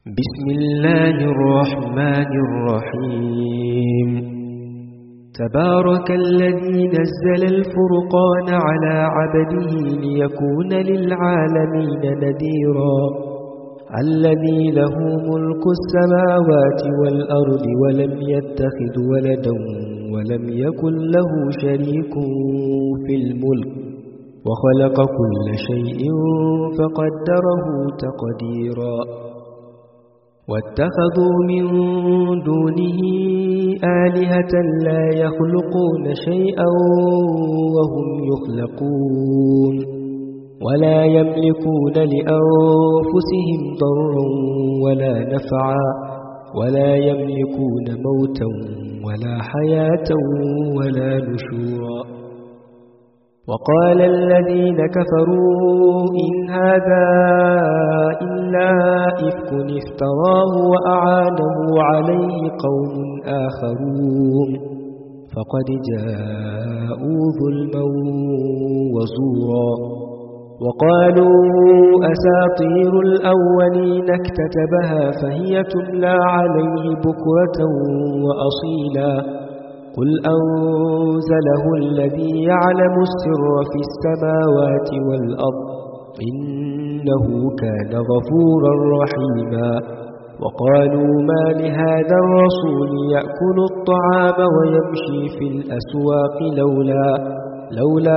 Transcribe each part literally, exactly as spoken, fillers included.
بسم الله الرحمن الرحيم. تبارك الذي نزل الفرقان على عبده ليكون للعالمين نذيرا. الذي له ملك السماوات والأرض ولم يتخذ ولدا ولم يكن له شريك في الملك وخلق كل شيء فقدره تقديرا. واتخذوا من دونه آلهة لا يخلقون شيئا وهم يخلقون ولا يملكون لأنفسهم ضرا ولا نفعا ولا يملكون موتا ولا حياة ولا نشورا. وقال الذين كفروا إن هذا إلا إفك افتراه وأعانه عليه قوم آخرون فقد جاءوا ظلما وزورا. وقالوا أساطير الأولين اكتتبها فهي تملى عليه بكرة وأصيلا. قل أنزله الذي يعلم السر في السماوات والأرض إنه كان غفورا رحيما. وقالوا ما لهذا الرسول يأكل الطعام ويمشي في الأسواق لولا لولا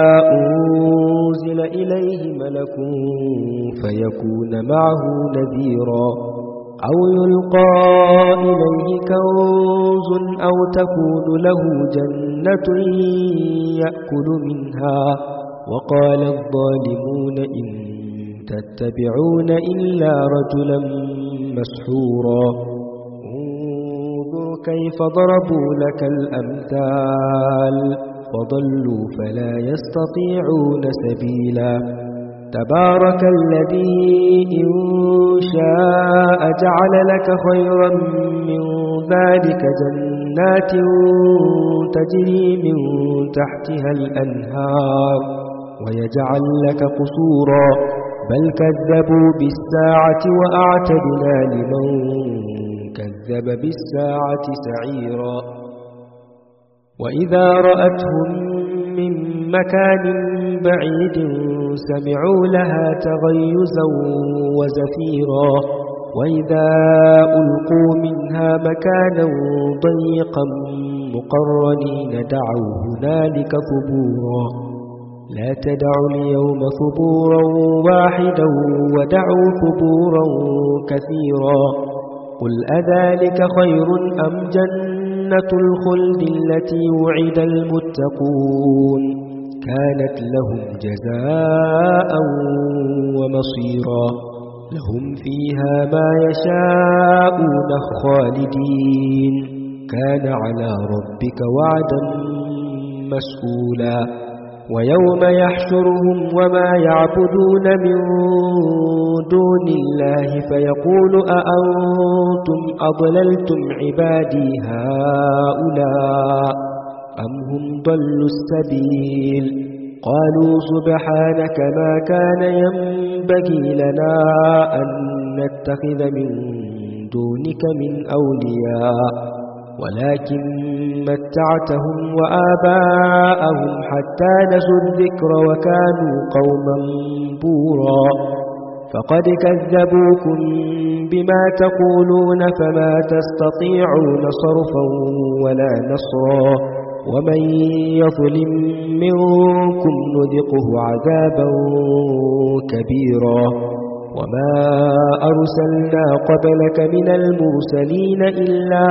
أنزل إليه ملك فيكون معه نذيرا أو يلقى إليه كنز أو تكون له جنة يأكل منها. وقال الظالمون إن تتبعون إلا رجلا مسحورا. انظر كيف ضربوا لك الأمثال فضلوا فلا يستطيعون سبيلا. تبارك الذي إن شاء جعل لك خيرا من ذلك جنات تجري من تحتها الأنهار ويجعل لك قصورا بل كذبوا بالساعة وأعتدنا لمن كذب بالساعة سعيرا. وإذا رأتهم من مكان بعيد سمعوا لها تغيزا وزفيرا. وإذا ألقوا منها مكانا ضيقا مقرنين دعوا هنالك ثبورا. لا تدعوا اليوم ثبورا واحدا ودعوا ثبورا كثيرا. قل أذلك خير أم جنة الخلد التي وعد المتقون كانت لهم جزاء ومصيرا. لهم فيها ما يشاءون خالدين كان على ربك وعدا مسئولا. ويوم يحشرهم وما يعبدون من دون الله فيقول أأنتم أضللتم عبادي هؤلاء أم هم ضلوا السبيل. قالوا سبحانك ما كان ينبغي لنا أن نتخذ من دونك من أولياء ولكن متعتهم وآباءهم حتى نسوا الذكر وكانوا قوما بورا. فقد كذبوكم بما تقولون فما تستطيعون صرفا ولا نصرا. ومن يظلم منكم نذقه عذابا كبيرا. وما أرسلنا قبلك من المرسلين إلا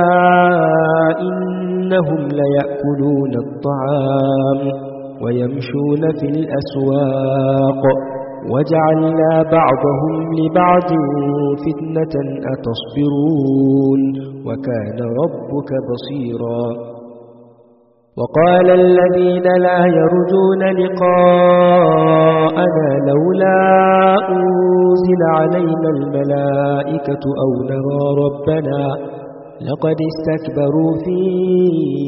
إنهم ليأكلون الطعام ويمشون في الأسواق وجعلنا بعضهم لبعض فتنة أتصبرون وكان ربك بصيرا. وقال الذين لا يرجون لقاءنا لولا أنزل علينا الملائكة أو نرى ربنا لقد استكبروا في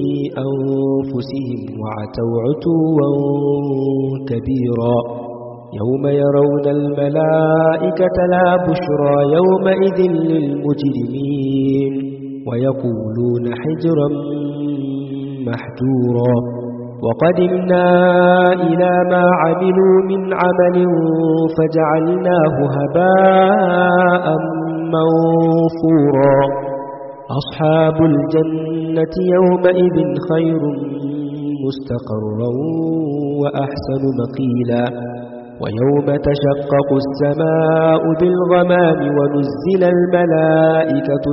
أنفسهم وعتوا عتوا كبيرا. يوم يرون الملائكة لا بشرى يومئذ للمجرمين ويقولون حجرا محجورا وقدمنا إلى ما عملوا من عمل فجعلناه هباء منثورا أصحاب الجنة يومئذ خير مستقرا وأحسن مقيلا ويوم تشقق السماء بالغمام ونزل الملائكة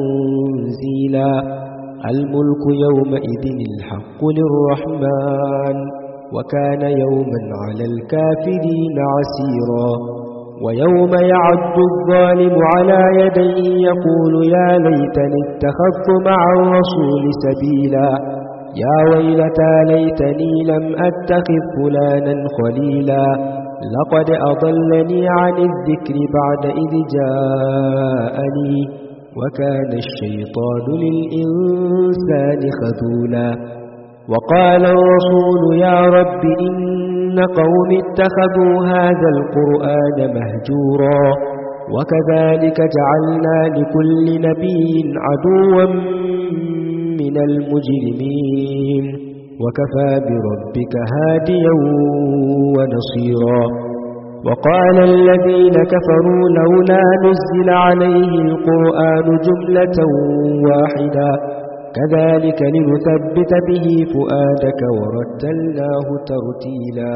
تنزيلا الملك يومئذ الحق للرحمن وكان يوما على الكافرين عسيرا ويوم يعد الظالم على يديه يقول يا ليتني اتخذت مع الرسول سبيلا يا ويلتى ليتني لم أتخذ فلانا خليلا لقد أضلني عن الذكر بعد إذ جاءني وكان الشيطان للإنسان خذولا وقال الرسول يا رب إن قوم اتخذوا هذا القرآن مهجورا وكذلك جعلنا لكل نبي عدوا من المجرمين وكفى بربك هاديا ونصيرا وقال الذين كفروا لولا نزل عليه القرآن جملة واحدة كذلك لنثبت به فؤادك ورتلناه ترتيلا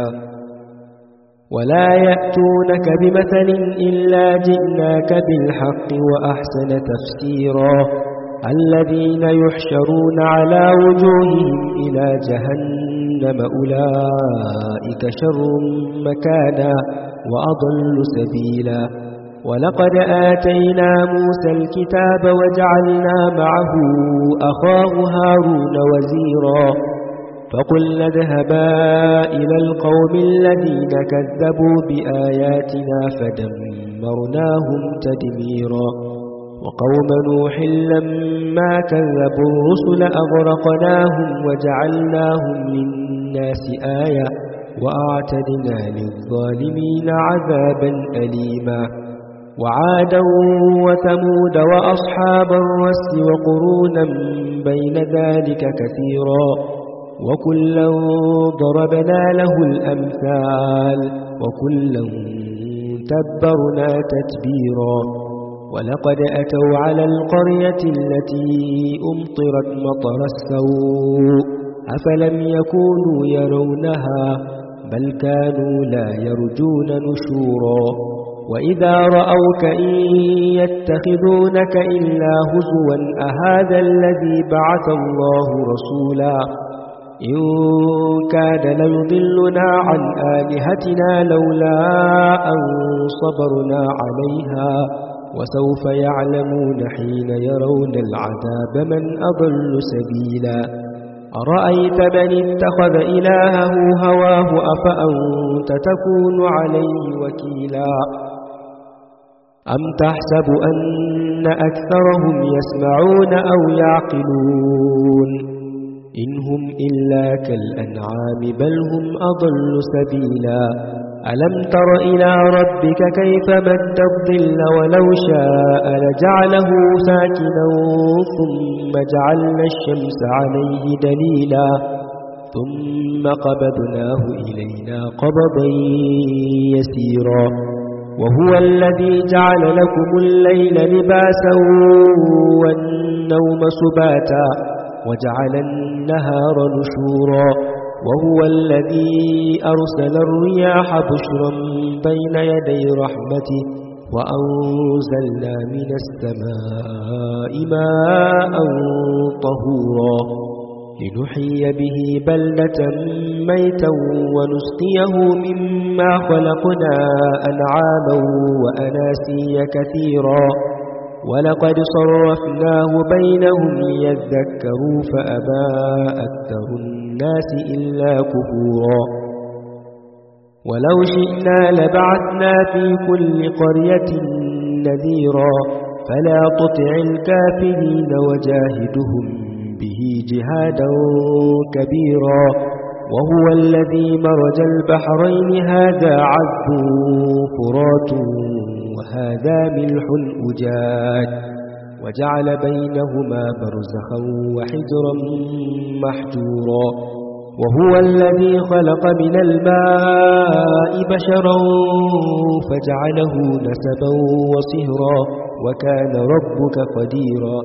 ولا يأتونك بمثل إلا جئناك بالحق وأحسن تفسيرا الذين يحشرون على وجوههم إلى جهنم أولئك شر مكانا وأضل سبيلا ولقد آتينا موسى الكتاب وجعلنا معه أخاه هارون وزيرا فقلنا اذهبا إلى القوم الذين كذبوا بآياتنا فدمرناهم تدميرا وقوم نوح لما كذبوا الرسل أغرقناهم وجعلناهم للناس آية وأعتدنا للظالمين عذابا أليما وعادا وثمود وأصحاب الرس وقرونا بين ذلك كثيرا وكلا ضربنا له الأمثال وكلا تبرنا تتبيرا ولقد أتوا على القرية التي أمطرت مطر السوء أفلم يكونوا يرونها بل كانوا لا يرجون نشورا وإذا رأوك إن يتخذونك إلا هزوا أهذا الذي بعث الله رسولا إن كاد ليضلنا عن آلهتنا لولا أن صبرنا عليها وسوف يعلمون حين يرون العذاب من أضل سبيلا أرأيت من اتخذ إلهه هواه أفأنت تكون عليه وكيلا أم تحسب أن أكثرهم يسمعون أو يعقلون إن هم إلا كالأنعام بل هم أضل سبيلا ألم تر إلى ربك كيف مد الظل ولو شاء لجعله ساكنا ثم جعلنا الشمس عليه دليلا ثم قبضناه إلينا قبضا يسيرا وهو الذي جعل لكم الليل لباسا والنوم سباتا وجعل النهار نشورا وهو الذي أرسل الرياح بشرا بين يدي رحمته وأنزلنا من السماء ماء طهورا لنحيي به بلدة ميتا ونسقيه مما خلقنا أنعاما وأناسيا كثيرا ولقد صرفناه بينهم ليذكروا فأبى أكثر الناس إلا كفورا ولو شئنا لبعثنا في كل قرية نذيرا فلا تطع الكافرين وجاهدهم به جهادا كبيرا وهو الذي مرج البحرين هذا عذب فرات وهذا ملح أجاج وجعل بينهما برزخا وحجرا محجورا وهو الذي خلق من الماء بشرا فجعله نسبا وصهرا وكان ربك قديرا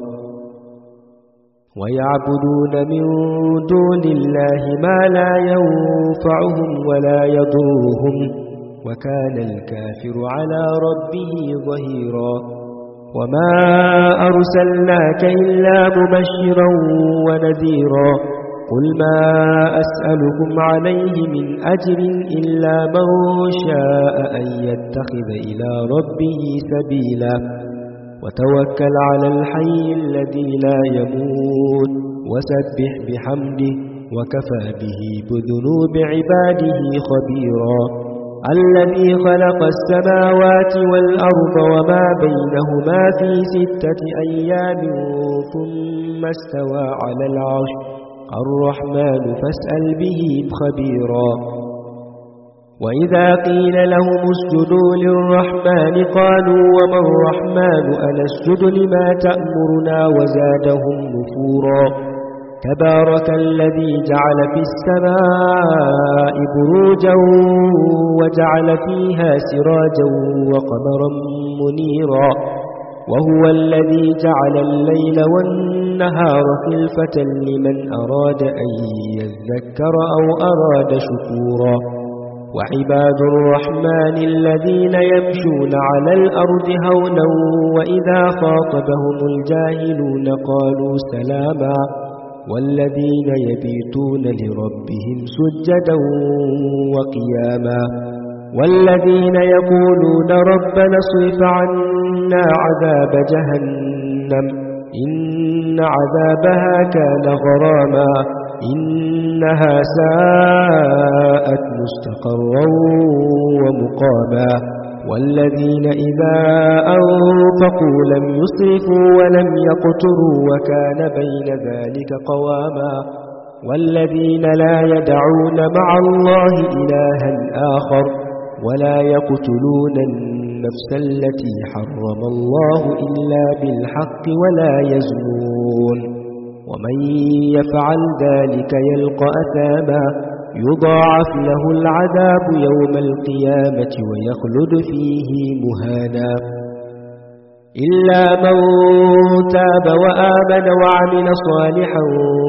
ويعبدون من دون الله ما لا ينفعهم ولا يضرهم وكان الكافر على ربه ظهيرا وما أرسلناك إلا مبشرا ونذيرا قل ما أسألكم عليه من أجر إلا من شاء أن يتخذ إلى ربه سبيلا وتوكل على الحي الذي لا يموت وسبح بحمده وكفى به بذنوب عباده خبيرا الذي خلق السماوات والأرض وما بينهما في ستة أيام ثم استوى على العرش الرحمن فاسأل به خبيرا وإذا قيل لهم اسجدوا للرحمن قالوا وما الرحمن أنسجد لما تأمرنا وزادهم نفورا تبارك الذي جعل في السماء بروجا وجعل فيها سراجا وقمرا منيرا وهو الذي جعل الليل والنهار خلفة لمن أراد أن يذكر أو أراد شكورا وعباد الرحمن الذين يمشون على الأرض هونا وإذا خاطبهم الجاهلون قالوا سلاما والذين يبيتون لربهم سجدا وقياما والذين يقولون ربنا اصرف عنا عذاب جهنم إن عذابها كان غراما إنها ساءت مستقرا ومقاما والذين إذا أنفقوا لم يسرفوا ولم يقتروا وكان بين ذلك قواما والذين لا يدعون مع الله إلها آخر ولا يقتلون النفس التي حرم الله إلا بالحق ولا يزنون ومن يفعل ذلك يلقى أثاما يضاعف له العذاب يوم القيامة ويخلد فيه مهانا إلا من تاب وآمن وعمل صالحا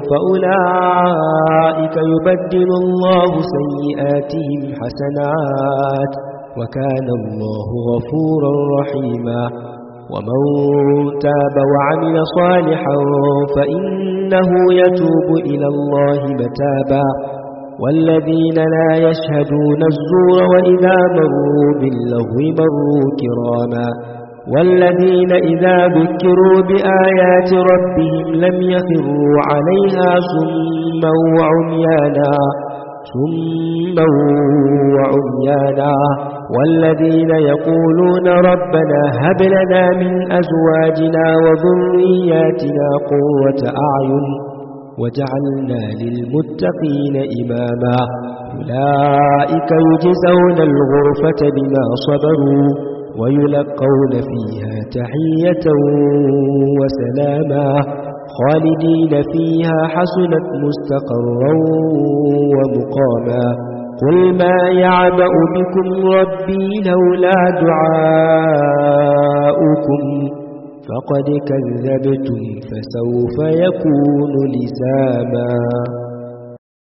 فأولئك يبدل الله سيئاتهم حسنات وكان الله غفورا رحيما ومن تاب وعمل صالحا فإنه يتوب إلى الله متابا والذين لا يشهدون الزور وإذا مروا باللغو مروا كراما والذين إذا ذكروا بآيات ربهم لم يخروا عليها صما وعميانا صما وعميانا والذين يقولون ربنا هب لنا من أزواجنا وذرياتنا قرة أعين وجعلنا للمتقين إماما أولئك يجزون الغرفة بما صبروا ويلقون فيها تحية وسلاما خالدين فيها حسنت مستقرا ومقاما قل ما يعبأ بكم ربي لولا دعاؤكم فقد كذبتم فسوف يكون لزاما.